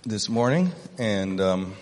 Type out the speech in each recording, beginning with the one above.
this morning, and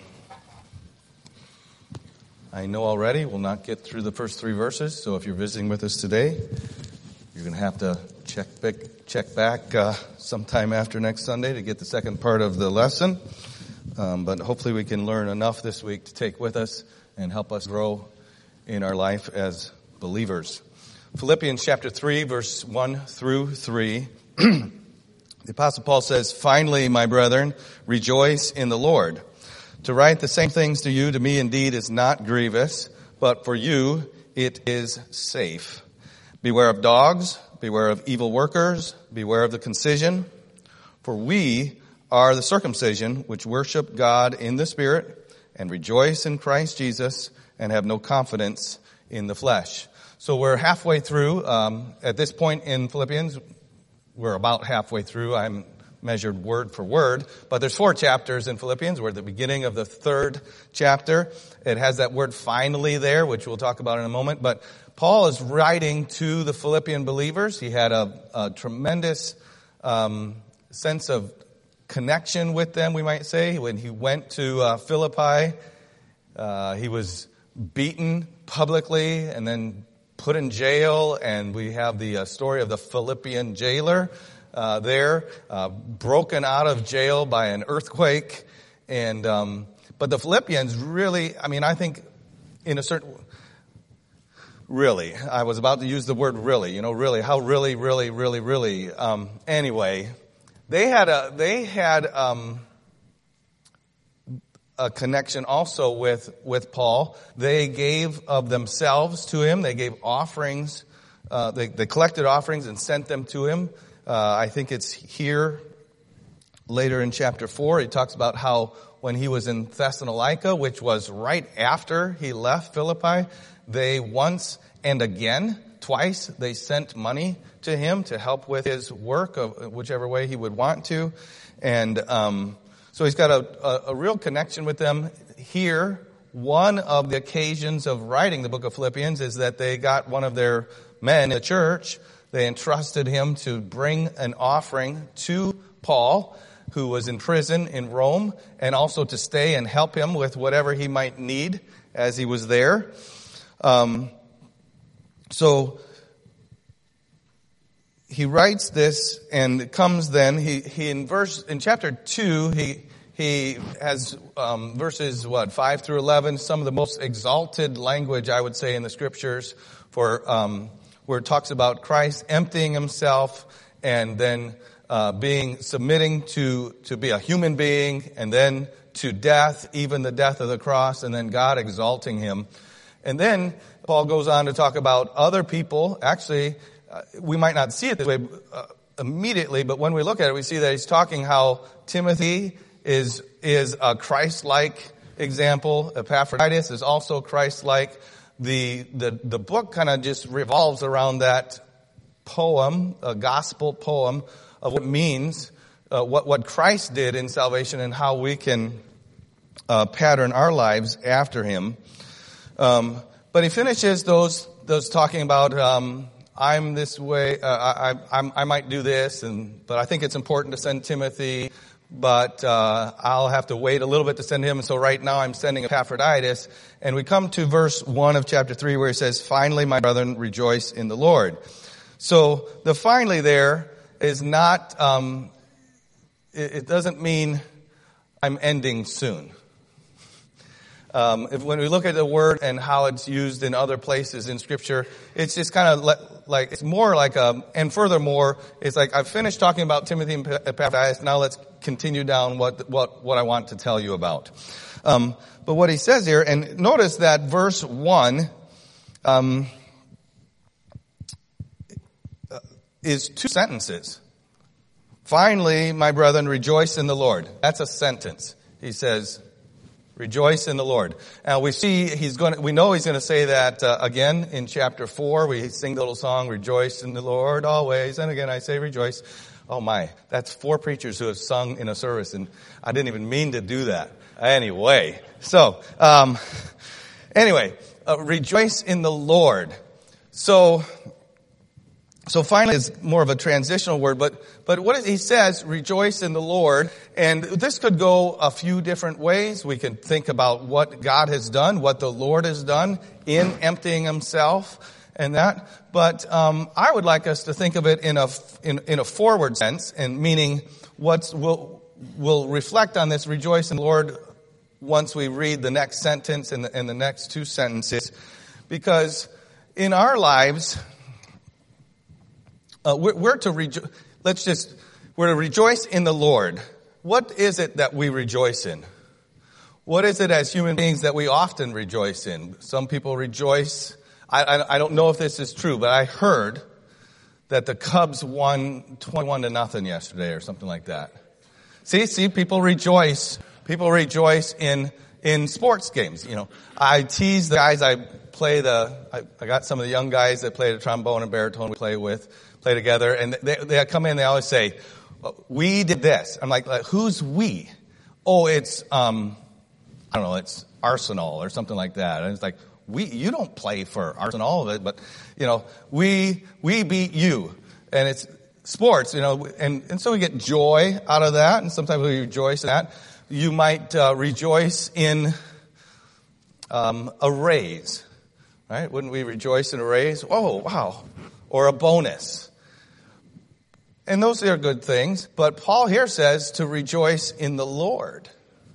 I know already we'll not get through the first three verses, so if you're visiting with us today, you're going to have to check back sometime after next Sunday to get the second part of the lesson, but hopefully we can learn enough this week to take with us and help us grow in our life as believers. Philippians chapter 3, verse 1 through 3. The Apostle Paul says, "Finally, my brethren, rejoice in the Lord. To write the same things to you, to me indeed is not grievous, but for you it is safe. Beware of dogs, beware of evil workers, beware of the concision. For we are the circumcision which worship God in the Spirit and rejoice in Christ Jesus and have no confidence in the flesh." So we're halfway through. At this point in Philippians, we're about halfway through. I'm measured word for word. But there's 4 chapters in Philippians. We're at the beginning of the 3rd chapter. It has that word finally there, which we'll talk about in a moment. But Paul is writing to the Philippian believers. He had a tremendous sense of connection with them, we might say. When he went to Philippi, he was beaten publicly and then put in jail, and we have the story of the Philippian jailer there, broken out of jail by an earthquake. And but the Philippians really, I think in a certain, really, I was about to use the word really, really, how really. Anyway, they had a connection also with Paul. They gave of themselves to him. They gave offerings. They collected offerings and sent them to him. I think it's here later in chapter 4. He talks about how when he was in Thessalonica, which was right after he left Philippi, they once and again, twice, they sent money to him to help with his work of whichever way he would want to. And so he's got a real connection with them here. One of the occasions of writing the book of Philippians is that they got one of their men in the church. They entrusted him to bring an offering to Paul, who was in prison in Rome, and also to stay and help him with whatever he might need as he was there. So he writes this, and it comes then, he in chapter 2, he has verses 5 through 11, some of the most exalted language, I would say, in the scriptures, for where it talks about Christ emptying himself and then submitting to be a human being, and then to death, even the death of the cross, and then God exalting him. And then Paul goes on to talk about other people. Actually, we might not see it this way immediately, but when we look at it, we see that he's talking how Timothy is a Christ-like example. Epaphroditus is also Christ-like. The book kind of just revolves around that poem, a gospel poem of what it means, what Christ did in salvation and how we can pattern our lives after him. But he finishes those talking about I'm this way. I might do this, but I think it's important to send Timothy. But I'll have to wait a little bit to send him. And so right now I'm sending Epaphroditus. And we come to verse 1 of chapter 3 where he says, "Finally, my brethren, rejoice in the Lord." So the finally there is not, it doesn't mean I'm ending soon. When we look at the word and how it's used in other places in Scripture, it's just kind of like it's more like and furthermore, it's like I've finished talking about Timothy and Epaphroditus. Now let's continue down what I want to tell you about. But what he says here, and notice that verse 1 is 2 sentences. "Finally, my brethren, rejoice in the Lord." That's a sentence. He says, "Rejoice in the Lord." Now we know he's going to say that again in chapter 4. We sing the little song, "Rejoice in the Lord always." And again I say rejoice. Oh my, that's 4 preachers who have sung in a service, and I didn't even mean to do that. Anyway, so, rejoice in the Lord. So, So finally is more of a transitional word, but he says, rejoice in the Lord. And this could go a few different ways. We can think about what God has done, what the Lord has done in emptying himself and that. But I would like us to think of it in a forward sense, and meaning we'll reflect on this rejoice in the Lord once we read the next sentence and the next two sentences. Because in our lives, we're to rejoice in the Lord. What is it that we rejoice in? What is it as human beings that we often rejoice in? Some people rejoice. I don't know if this is true, but I heard that the Cubs won 21-0 yesterday or something like that. See, people rejoice. People rejoice in sports games. You know, I tease the guys I got some of the young guys that play the trombone and baritone we play together, and they come in, they always say, we did this. I'm like, who's we? Oh, it's, I don't know, it's Arsenal or something like that. And it's like, you don't play for Arsenal, but, you know, we beat you. And it's sports, you know, and so we get joy out of that, and sometimes we rejoice in that. You might rejoice in a raise, right? Wouldn't we rejoice in a raise? Oh, wow. Or a bonus. And those are good things, but Paul here says to rejoice in the Lord.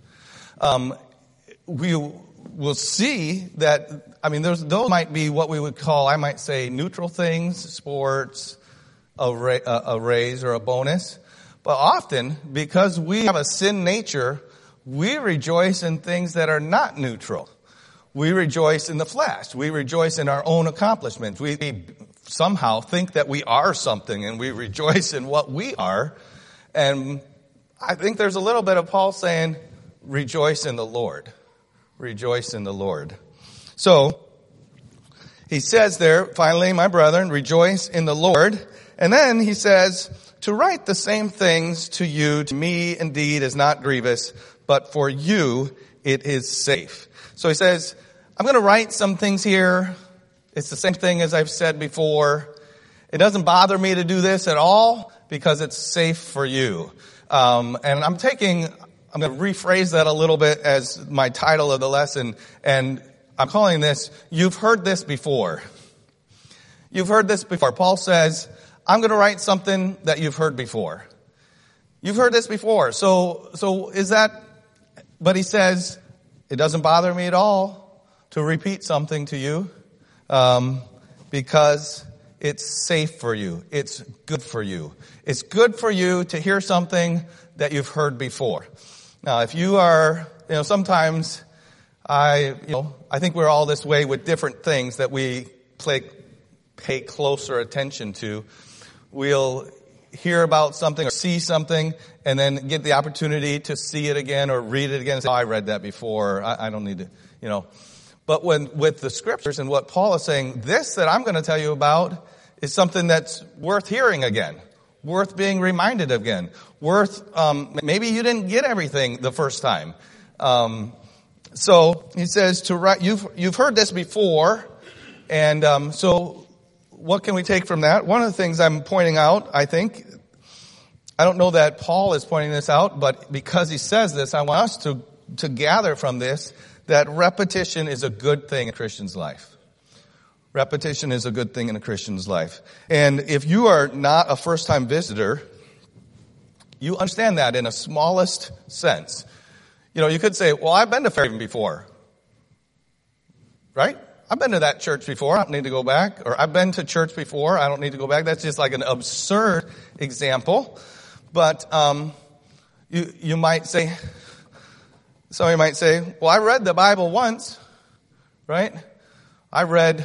We will see that, I mean, those might be what we would call, I might say, neutral things, sports, a raise or a bonus. But often, because we have a sin nature, we rejoice in things that are not neutral. We rejoice in the flesh. We rejoice in our own accomplishments. We somehow think that we are something, and we rejoice in what we are. And I think there's a little bit of Paul saying, rejoice in the Lord. Rejoice in the Lord. So, he says there, finally, my brethren, rejoice in the Lord. And then he says, to write the same things to you, to me indeed is not grievous, but for you it is safe. So he says, I'm going to write some things here. It's the same thing as I've said before. It doesn't bother me to do this at all because it's safe for you. And I'm going to rephrase that a little bit as my title of the lesson, and I'm calling this, You've Heard This Before. You've heard this before. Paul says, I'm going to write something that you've heard before. You've heard this before. So is that, but he says, it doesn't bother me at all to repeat something to you, because it's safe for you. It's good for you. It's good for you to hear something that you've heard before. Now, if you are, sometimes I think we're all this way with different things that we pay closer attention to. We'll hear about something or see something and then get the opportunity to see it again or read it again and say, oh, I read that before. I don't need to, But with the scriptures and what Paul is saying, this that I'm going to tell you about is something that's worth hearing again, worth being reminded again, maybe you didn't get everything the first time. So he says to write, you've heard this before. And, so what can we take from that? One of the things I'm pointing out, I don't know that Paul is pointing this out, but because he says this, I want us to gather from this that repetition is a good thing in a Christian's life. Repetition is a good thing in a Christian's life. And if you are not a first-time visitor, you understand that in a smallest sense. You could say, well, I've been to Fairhaven before. Right? I've been to that church before. I don't need to go back. Or I've been to church before. I don't need to go back. That's just like an absurd example. But you might say, somebody might say, well, I read the Bible once, right? I've read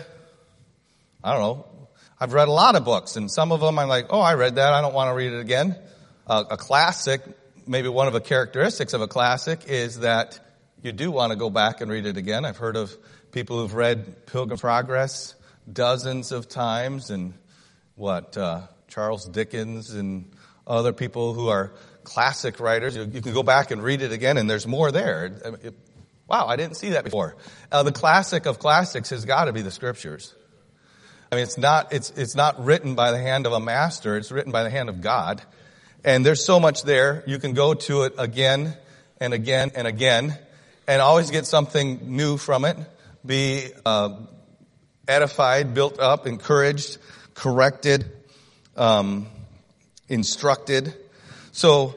a lot of books, and some of them I'm like, oh, I read that. I don't want to read it again. A classic, maybe one of the characteristics of a classic is that you do want to go back and read it again. I've heard of people who've read Pilgrim's Progress dozens of times, and Charles Dickens and other people who are classic writers. You can go back and read it again, and there's more there. Wow, I didn't see that before. The classic of classics has got to be the Scriptures. I mean, it's not written by the hand of a master. It's written by the hand of God. And there's so much there. You can go to it again and again and again and always get something new from it. Be edified, built up, encouraged, corrected, instructed. So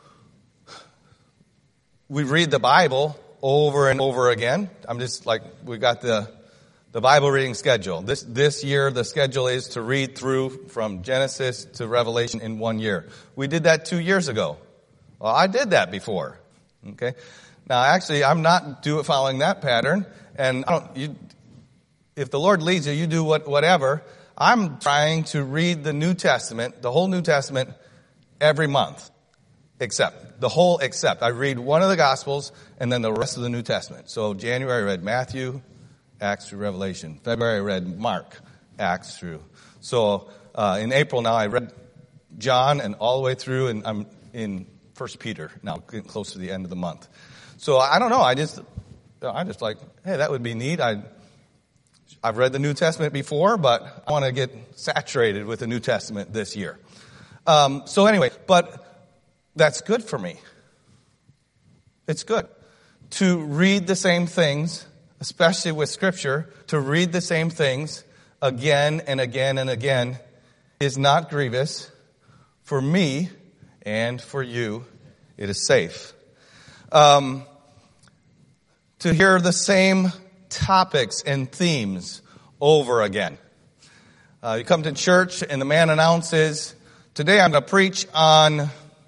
we read the Bible over and over again. I'm just like, we got the Bible reading schedule. This year, the schedule is to read through from Genesis to Revelation in 1 year. We did that 2 years ago. Well, I did that before. Okay. Now, actually, I'm not following that pattern. And if the Lord leads you, you do whatever. I'm trying to read the New Testament, the whole New Testament, every month. Except. I read one of the Gospels and then the rest of the New Testament. So January I read Matthew, Acts through Revelation. February I read Mark, Acts through. So in April now I read John and all the way through, and I'm in 1 Peter now, getting close to the end of the month. So I don't know. I just like, hey, that would be neat. I've read the New Testament before, but I want to get saturated with the New Testament this year. So anyway, but that's good for me. It's good to read the same things, especially with Scripture, to read the same things again and again and again is not grievous. For me and for you, it is safe. To hear the same topics and themes over again. You come to church and the man announces, today I'm going to preach on,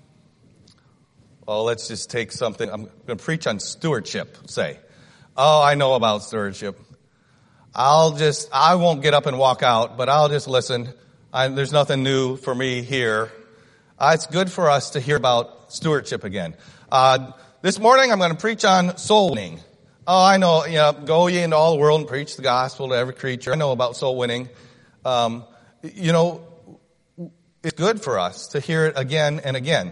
let's just take something. I'm going to preach on stewardship, say. Oh, I know about stewardship. I won't get up and walk out, but I'll just listen. There's nothing new for me here. It's good for us to hear about stewardship again. This morning I'm going to preach on soul winning. Oh, I know, go ye into all the world and preach the gospel to every creature. I know about soul winning. It's good for us to hear it again and again.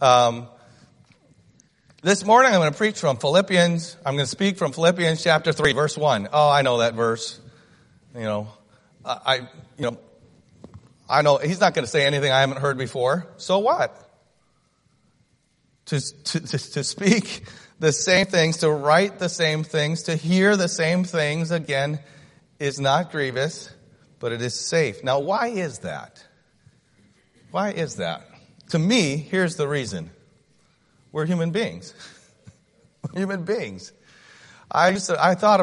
This morning I'm going to preach from Philippians. I'm going to speak from Philippians chapter 3, verse 1. Oh, I know that verse. I know he's not going to say anything I haven't heard before. So what? To speak the same things, to write the same things, to hear the same things again is not grievous, but it is safe. Now, why is that? Why is that? To me, here's the reason. We're human beings. We're human beings. I've thought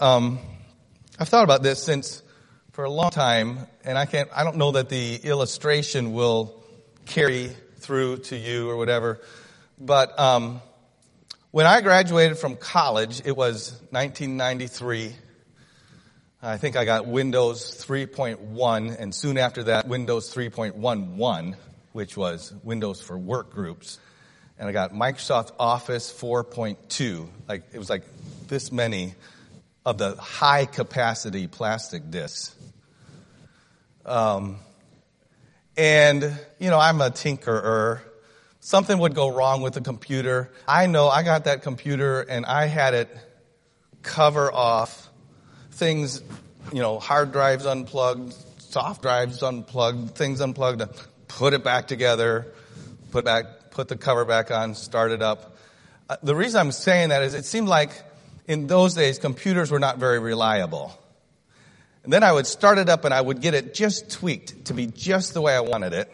about this since for a long time, and I don't know that the illustration will carry through to you or whatever, but when I graduated from college, it was 1993. I think I got Windows 3.1, and soon after that, Windows 3.11, which was Windows for work groups. And I got Microsoft Office 4.2. It was like this many of the high-capacity plastic discs. I'm a tinkerer. Something would go wrong with the computer. I know I got that computer and I had it cover off things, hard drives unplugged, soft drives unplugged, things unplugged, put it back together, put the cover back on, start it up. The reason I'm saying that is it seemed like in those days computers were not very reliable. And then I would start it up and I would get it just tweaked to be just the way I wanted it.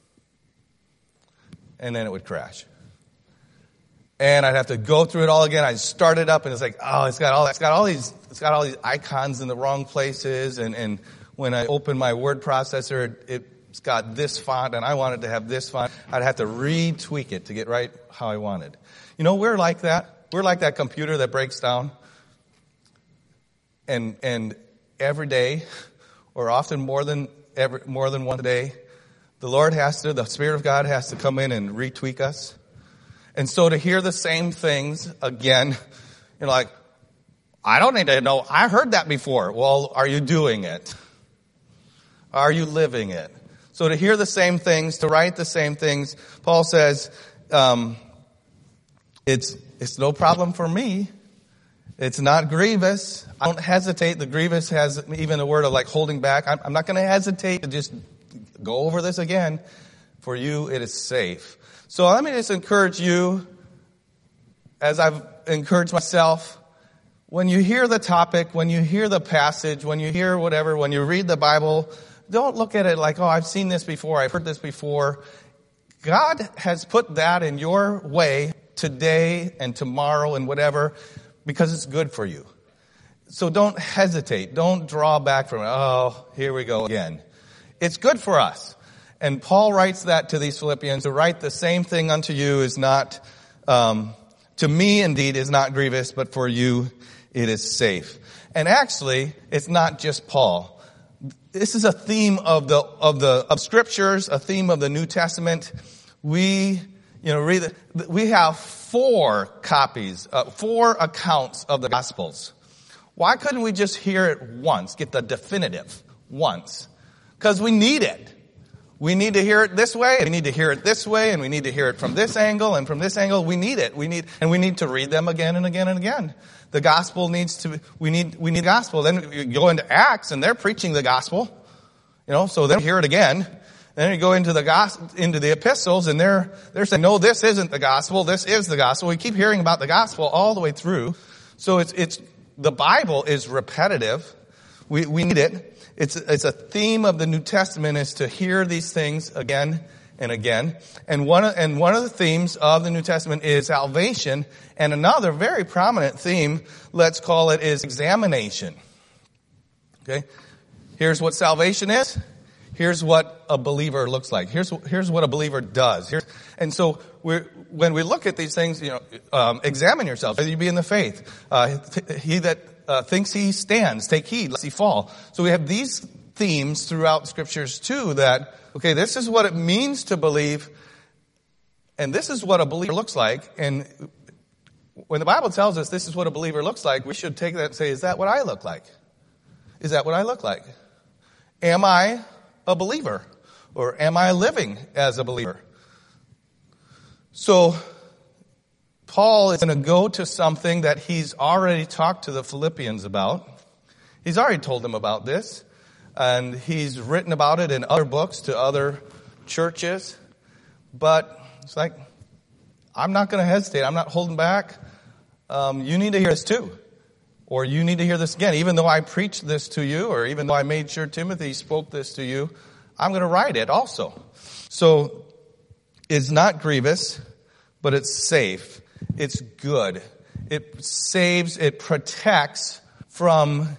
And then it would crash. And I'd have to go through it all again. I'd start it up and it's like, it's got all these icons in the wrong places. And when I open my word processor, it's got this font and I wanted to have this font. I'd have to retweak it to get right how I wanted. We're like that. We're like that computer that breaks down. And every day, or often more than one day, the Spirit of God has to come in and retweak us. And so to hear the same things again, I don't need to know. I heard that before. Well, are you doing it? Are you living it? So to hear the same things, to write the same things, Paul says, it's no problem for me. It's not grievous. I don't hesitate. The grievous has even a word of like holding back. I'm not going to hesitate to just go over this again. For you, it is safe. So let me just encourage you, as I've encouraged myself, when you hear the topic, when you hear the passage, when you hear whatever, when you read the Bible, don't look at it like, oh, I've seen this before, I've heard this before. God has put that in your way today and tomorrow and whatever, because it's good for you. So don't hesitate. Don't draw back from it. Oh, here we go again. It's good for us. And Paul writes that to these Philippians. To write the same thing unto you is not, to me indeed is not grievous, but for you it is safe. And actually, it's not just Paul. This is a theme of scriptures, a theme of the New Testament. We have 4 copies, 4 accounts of the Gospels. Why couldn't we just hear it once, get the definitive once? Because we need it. We need to hear it this way, and we need to hear it this way, and we need to hear it from this angle, and from this angle. We need it. We need to read them again and again and again. The gospel we need gospel. Then you go into Acts, and they're preaching the gospel. So then we hear it again. Then you go into the epistles, and they're saying, no, this isn't the gospel. This is the gospel. We keep hearing about the gospel all the way through. So the Bible is repetitive. We need it. It's a theme of the New Testament is to hear these things again and again. And one of the themes of the New Testament is salvation. And another very prominent theme, let's call it, is examination. Okay? Here's what salvation is. Here's what a believer looks like. Here's what a believer does. And so when we look at these things, examine yourself, whether you be in the faith. He that thinks he stands, take heed lest he fall. So we have these themes throughout scriptures too that, okay, this is what it means to believe, and this is what a believer looks like. And when the Bible tells us this is what a believer looks like, we should take that and say, is that what I look like? Is that what I look like? Am I a believer? Or am I living as a believer? So Paul is going to go to something that he's already talked to the Philippians about. He's already told them about this. And he's written about it in other books to other churches. But it's like, I'm not going to hesitate. I'm not holding back. You need to hear this too. Or you need to hear this again. Even though I preached this to you, or even though I made sure Timothy spoke this to you, I'm going to write it also. So it's not grievous, but it's safe. It's good. It saves, it protects from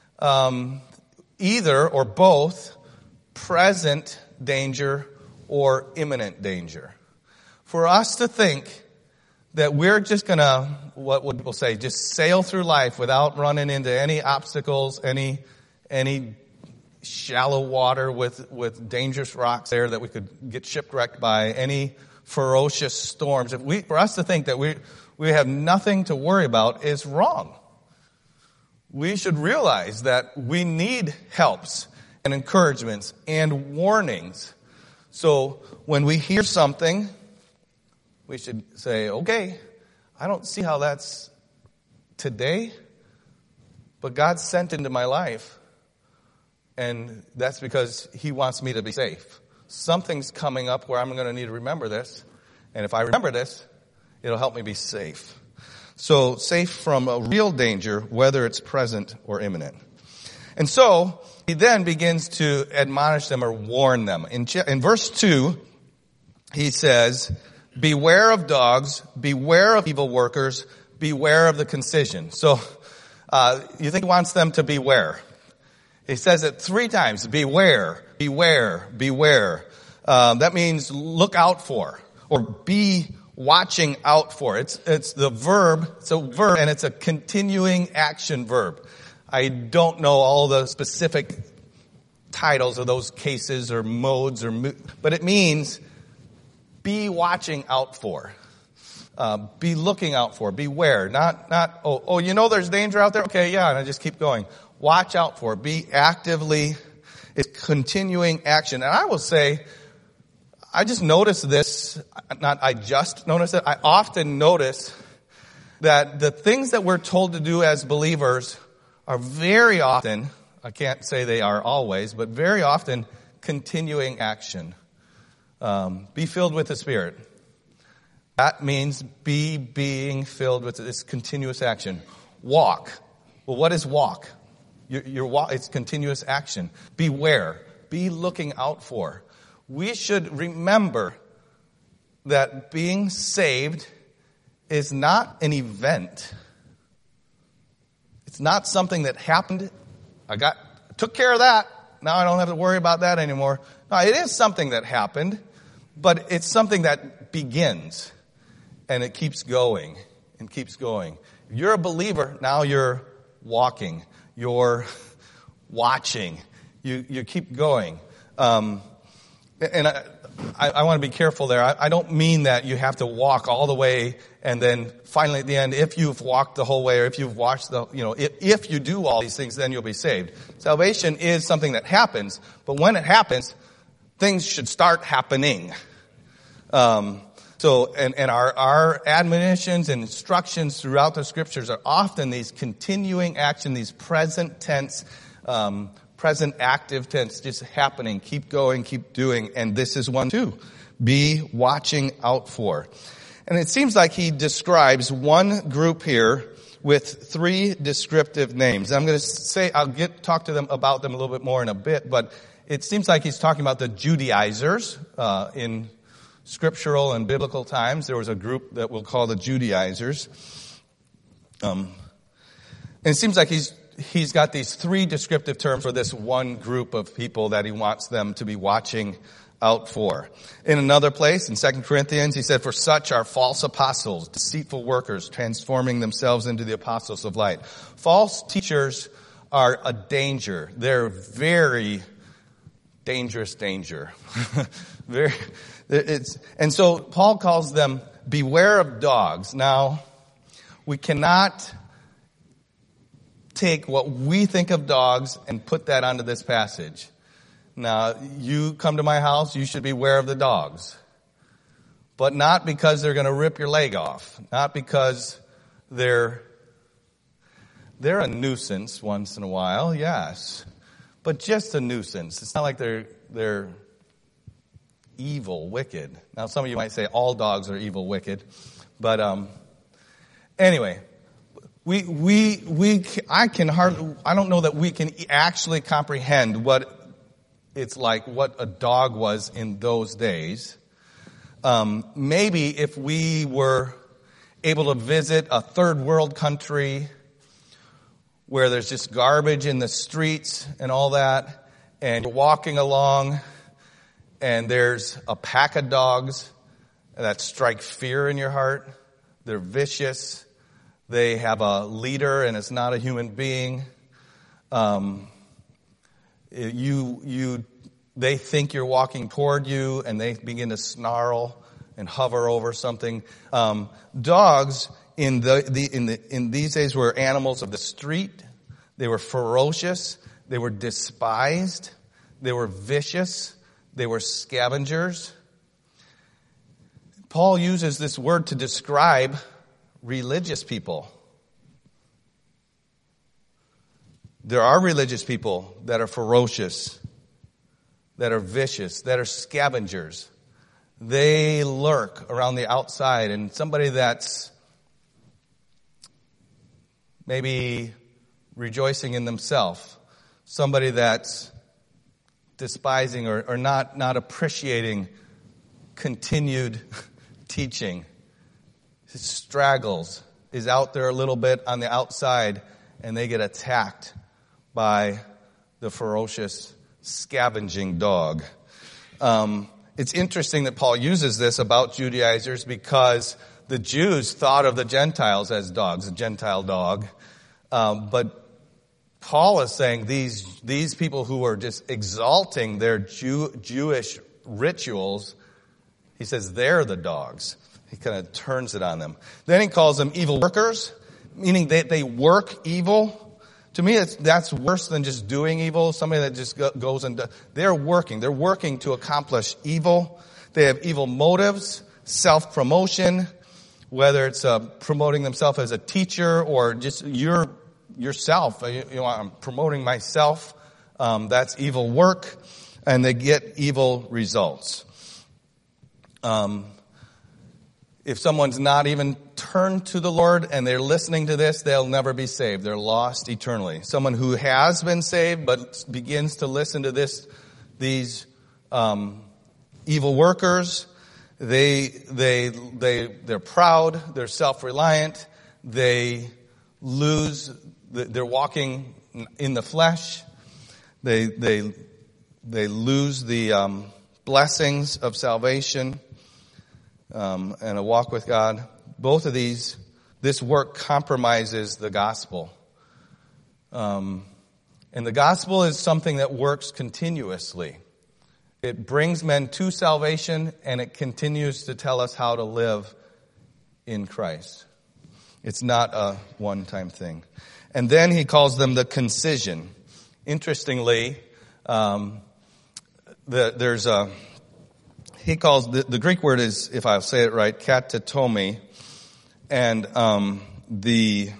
either or both present danger or imminent danger. For us to think that we're just going to, what would people say, just sail through life without running into any obstacles, any shallow water with dangerous rocks there that we could get shipwrecked by, any ferocious storms. For us to think that we have nothing to worry about is wrong. We should realize that we need helps and encouragements and warnings. So when we hear something, we should say, okay, I don't see how that's today, but God sent into my life, and that's because He wants me to be safe. Something's coming up where I'm going to need to remember this, and if I remember this, it'll help me be safe. So safe from a real danger, whether it's present or imminent. And so he then begins to admonish them or warn them. In verse 2, he says, beware of dogs, beware of evil workers, beware of the concision. So you think he wants them to beware. He says it 3 times, beware, beware, beware. That means look out for, or be watching out for. It's a verb, and it's a continuing action verb. I don't know all the specific titles of those cases or modes, but it means be watching out for. Be looking out for. Beware. Not, there's danger out there? Okay, yeah, and I just keep going. Watch out for. Be actively, it's continuing action. And I will say, I just noticed this, I often notice that the things that we're told to do as believers are very often, I can't say they are always, but very often continuing action. Be filled with the Spirit. That means being filled with this continuous action. Walk. Well, what is walk? Your walk, it's continuous action. Beware. Be looking out for. We should remember that being saved is not an event. It's not something that happened. I took care of that. Now I don't have to worry about that anymore. No, it is something that happened, but it's something that begins and it keeps going and keeps going. If you're a believer, now you're walking, you're watching, you keep going. And I want to be careful there. I don't mean that you have to walk all the way and then finally at the end, if you've walked the whole way or if you've watched if you do all these things, then you'll be saved. Salvation is something that happens, but when it happens, things should start happening. So our admonitions and instructions throughout the scriptures are often these continuing action, these present tense, present active tense, just happening. Keep going, keep doing. And this is one too. Be watching out for. And it seems like he describes one group here with three descriptive names. I'm going to say, talk to them about them a little bit more in a bit, but it seems like he's talking about the Judaizers, in scriptural and biblical times. There was a group that we'll call the Judaizers. And it seems like he's got these three descriptive terms for this one group of people that he wants them to be watching out for. In another place, in 2 Corinthians, he said, "For such are false apostles, deceitful workers, transforming themselves into the apostles of light." False teachers are a danger. They're very dangerous danger. And so Paul calls them beware of dogs. Now, we cannot take what we think of dogs and put that onto this passage. Now, you come to my house, you should beware of the dogs. But not because they're going to rip your leg off. Not because they're a nuisance once in a while, yes. But just a nuisance. It's not like they're evil, wicked. Now, some of you might say all dogs are evil, wicked. But anyway, I don't know that we can actually comprehend what it's like, what a dog was in those days. Maybe if we were able to visit a third world country where there's just garbage in the streets and all that, and you're walking along and there's a pack of dogs that strike fear in your heart. They're vicious. They have a leader and it's not a human being. They think you're walking toward you and they begin to snarl and hover over something. Dogs in these days were animals of the street. They were ferocious. They were despised. They were vicious. They were scavengers. Paul uses this word to describe religious people. There are religious people that are ferocious, that are vicious, that are scavengers. They lurk around the outside, and somebody that's maybe rejoicing in themselves, somebody that's despising or not appreciating continued teaching, straggles, is out there a little bit on the outside, and they get attacked by the ferocious, scavenging dog. It's interesting that Paul uses this about Judaizers because the Jews thought of the Gentiles as dogs, a Gentile dog. But Paul is saying these people who are just exalting their Jewish rituals, he says they're the dogs. He kind of turns it on them. Then he calls them evil workers, meaning they work evil. To me, that's worse than just doing evil. Somebody that just goes and they're working. They're working to accomplish evil. They have evil motives, self-promotion, whether it's promoting themselves as a teacher or just yourself. I'm promoting myself. That's evil work, and they get evil results. If someone's not even turned to the Lord and they're listening to this, they'll never be saved. They're lost eternally. Someone who has been saved but begins to listen to these evil workers, they're proud, they're self-reliant, they're walking in the flesh, they lose the blessings of salvation and a walk with God. Both of this work compromises the gospel. And the gospel is something that works continuously. It brings men to salvation, and it continues to tell us how to live in Christ. It's not a one-time thing. And then he calls them the concision. Interestingly, he calls the Greek word is, if I say it right, katatomi, and the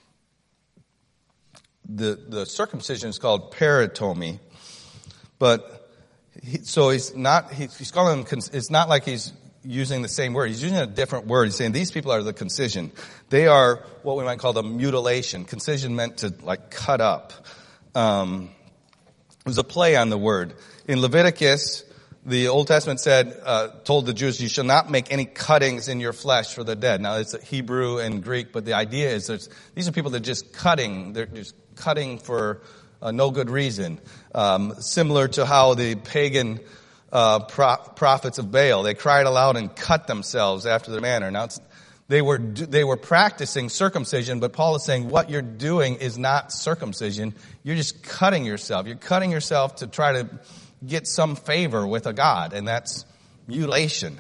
circumcision is called peritomy, but he's calling them. It's not like he's using the same word. He's using a different word. He's saying these people are the concision. They are what we might call the mutilation. Concision meant to cut up. It was a play on the word. In Leviticus, the Old Testament told the Jews, you shall not make any cuttings in your flesh for the dead. Now, it's Hebrew and Greek, but the idea is these are people that are just cutting. They're just cutting for no good reason. Similar to how the pagan prophets of Baal, they cried aloud and cut themselves after their manner. Now, they were practicing circumcision, but Paul is saying what you're doing is not circumcision. You're just cutting yourself. You're cutting yourself to try to get some favor with a God, and that's mutilation.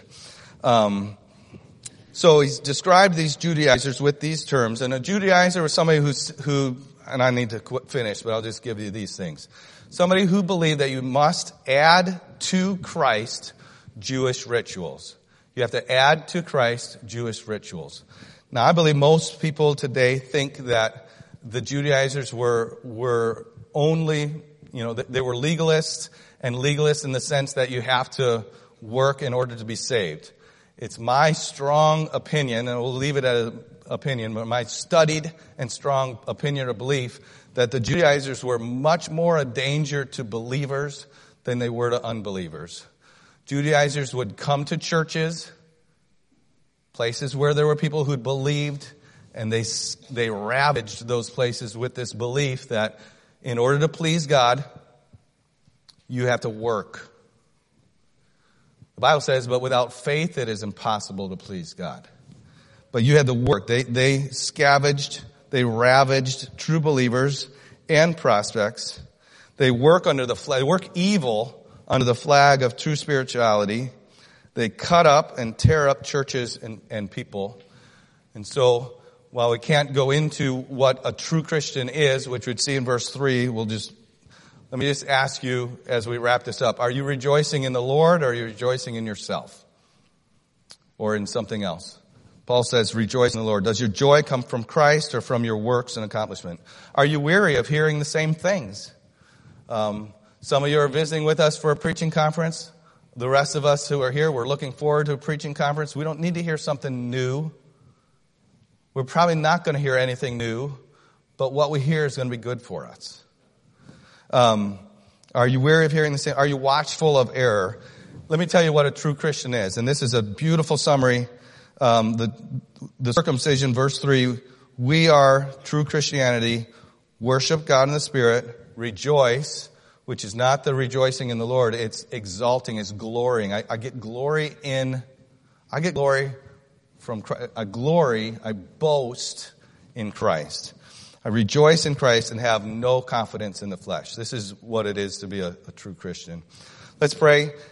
So he's described these Judaizers with these terms, and a Judaizer was somebody who, and I need to finish, but I'll just give you these things. Somebody who believed that you must add to Christ Jewish rituals. You have to add to Christ Jewish rituals. Now, I believe most people today think that the Judaizers were only, they were legalists, and legalists in the sense that you have to work in order to be saved. It's my strong opinion, and we'll leave it at an opinion, but my studied and strong opinion or belief that the Judaizers were much more a danger to believers than they were to unbelievers. Judaizers would come to churches, places where there were people who'd believed, and they ravaged those places with this belief that in order to please God, you have to work. The Bible says, but without faith it is impossible to please God. But you had to work. They scavenged, they ravaged true believers and prospects. They work they work evil under the flag of true spirituality. They cut up and tear up churches and people. And so, while we can't go into what a true Christian is, which we'd see in verse 3, let me just ask you as we wrap this up. Are you rejoicing in the Lord, or are you rejoicing in yourself? Or in something else? Paul says, rejoice in the Lord. Does your joy come from Christ or from your works and accomplishment? Are you weary of hearing the same things? Some of you are visiting with us for a preaching conference. The rest of us who are here, we're looking forward to a preaching conference. We don't need to hear something new. We're probably not going to hear anything new, but what we hear is going to be good for us. Are you weary of hearing the same? Are you watchful of error? Let me tell you what a true Christian is. And this is a beautiful summary. The circumcision, verse 3, we are true Christianity, worship God in the Spirit, rejoice, which is not the rejoicing in the Lord, it's exalting, it's glorying. I get glory from Christ. I boast in Christ. I rejoice in Christ and have no confidence in the flesh. This is what it is to be a true Christian. Let's pray,